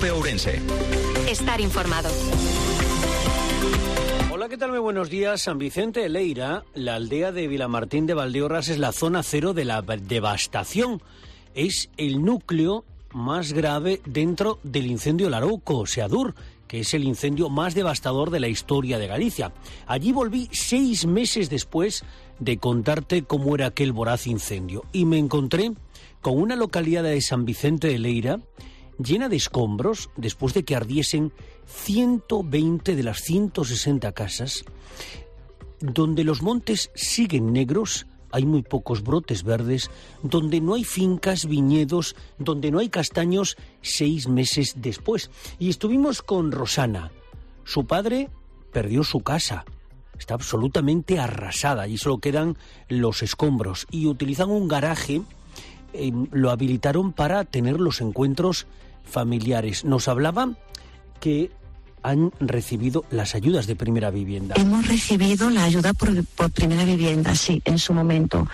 COPE Ourense. Estar informado. Hola, ¿qué tal? Muy buenos días. San Vicente de Leira, la aldea de Vilamartín de Valdeorras, es la zona cero de la devastación. Es el núcleo más grave dentro del incendio Larouco, Seadur, que es el incendio más devastador de la historia de Galicia. Allí volví 6 meses después de contarte cómo era aquel voraz incendio y me encontré con una localidad de San Vicente de Leira llena de escombros después de que ardiesen 120 de las 160 casas, donde los montes siguen negros, hay muy pocos brotes verdes, donde no hay fincas, viñedos, donde no hay castaños 6 meses después. Y estuvimos con Rosana. Su padre perdió su casa, está absolutamente arrasada y solo quedan los escombros. Y utilizan un garaje, lo habilitaron para tener los encuentros familiares. Nos hablaba que han recibido las ayudas de primera vivienda. Hemos recibido la ayuda por primera vivienda, sí, en su momento.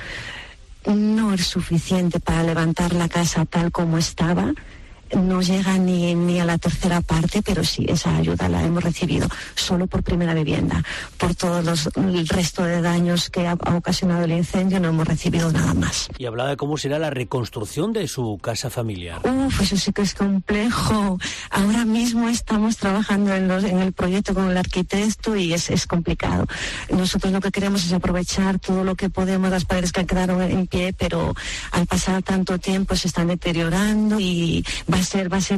No es suficiente para levantar la casa tal como estaba. No llega ni a la tercera parte, pero sí, esa ayuda la hemos recibido solo por primera vivienda. Por el resto de daños que ha ocasionado el incendio no hemos recibido nada más. Y hablaba de cómo será la reconstrucción de su casa familiar. Eso sí que es complejo. Ahora mismo estamos trabajando en el proyecto con el arquitecto y es complicado. Nosotros lo que queremos es aprovechar todo lo que podemos, las paredes que quedaron en pie, pero al pasar tanto tiempo se están deteriorando y va a ser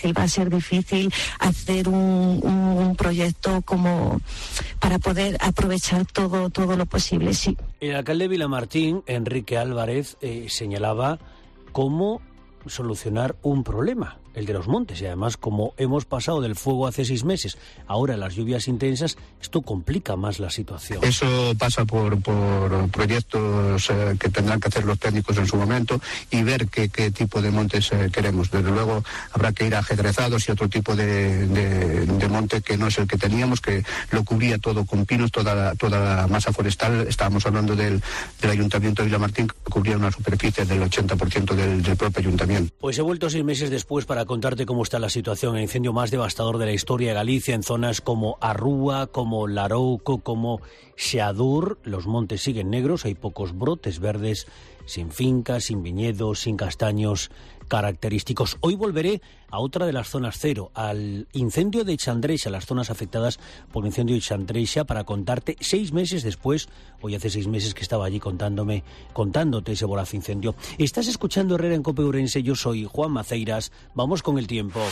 difícil hacer un proyecto como para poder aprovechar todo lo posible, sí. El alcalde de Vilamartín, Enrique Álvarez, señalaba cómo solucionar un problema, el de los montes, y además como hemos pasado del fuego hace 6 meses, ahora las lluvias intensas, esto complica más la situación. Eso pasa por proyectos que tendrán que hacer los técnicos en su momento y ver qué tipo de montes queremos. Desde luego habrá que ir a ajedrezados y otro tipo de monte que no es el que teníamos, que lo cubría todo con pinos, toda la masa forestal. Estábamos hablando del Ayuntamiento de Vilamartín, que cubría una superficie del 80% del propio ayuntamiento. Pues he vuelto 6 meses después para contarte cómo está la situación. El incendio más devastador de la historia de Galicia, en zonas como Arrúa, como Larouco, como Seadur. Los montes siguen negros, hay pocos brotes verdes, sin fincas, sin viñedos, sin castaños característicos. Hoy volveré a otra de las zonas cero, al incendio de Chandreixa, las zonas afectadas por el incendio de Chandreixa, para contarte 6 meses después, hoy hace 6 meses que estaba allí contándote ese voraz incendio. Estás escuchando Herrera en COPE Ourense, yo soy Juan Maceiras, vamos con el tiempo.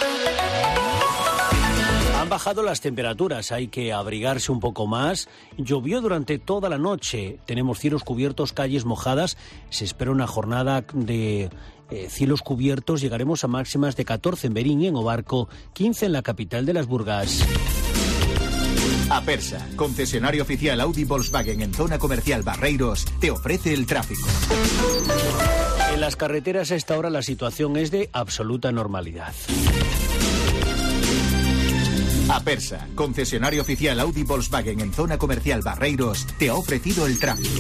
Han bajado las temperaturas, hay que abrigarse un poco más. Llovió durante toda la noche, tenemos cielos cubiertos, calles mojadas. Se espera una jornada de cielos cubiertos. Llegaremos a máximas de 14 en Berín y en Obarco, 15 en la capital de las Burgas. Apersa, concesionario oficial Audi Volkswagen en zona comercial Barreiros, te ofrece el tráfico. En las carreteras a esta hora la situación es de absoluta normalidad. Apersa, concesionario oficial Audi Volkswagen en zona comercial Barreiros, te ha ofrecido el tráfico.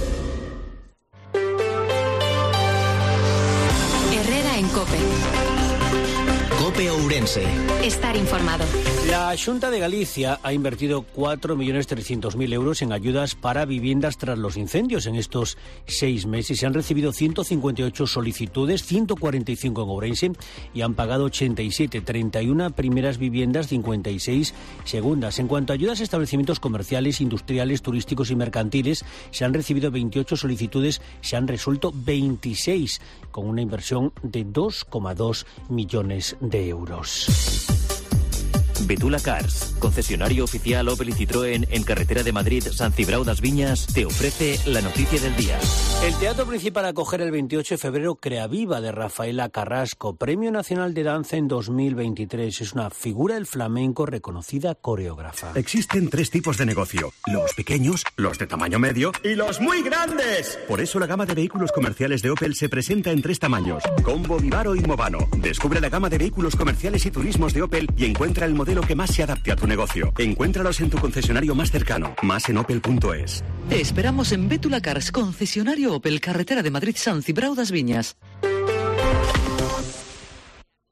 Herrera en COPE. COPE Ourense. Estar informado. La Xunta de Galicia ha invertido 4.300.000 euros en ayudas para viviendas tras los incendios en estos 6 meses. Se han recibido 158 solicitudes, 145 en Ourense y han pagado 87, 31 primeras viviendas, 56 segundas. En cuanto a ayudas a establecimientos comerciales, industriales, turísticos y mercantiles, se han recibido 28 solicitudes, se han resuelto 26, con una inversión de 2,2 millones de euros. Betula Cars, concesionario oficial Opel y Citroën en carretera de Madrid, San Cibrao das Viñas, te ofrece la noticia del día. El Teatro Principal acogerá el 28 de febrero Creaviva de Rafaela Carrasco, Premio Nacional de Danza en 2023. Es una figura del flamenco, reconocida coreógrafa. Existen 3 tipos de negocio: los pequeños, los de tamaño medio y los muy grandes. Por eso la gama de vehículos comerciales de Opel se presenta en 3 tamaños: Combo, Vivaro y Movano. Descubre la gama de vehículos comerciales y turismos de Opel y encuentra el modelo que más se adapte a tu negocio. Encuéntralos en tu concesionario más cercano. Más en opel.es. Te esperamos en Betula Cars, concesionario Opel, carretera de Madrid, San Cibrao das Viñas.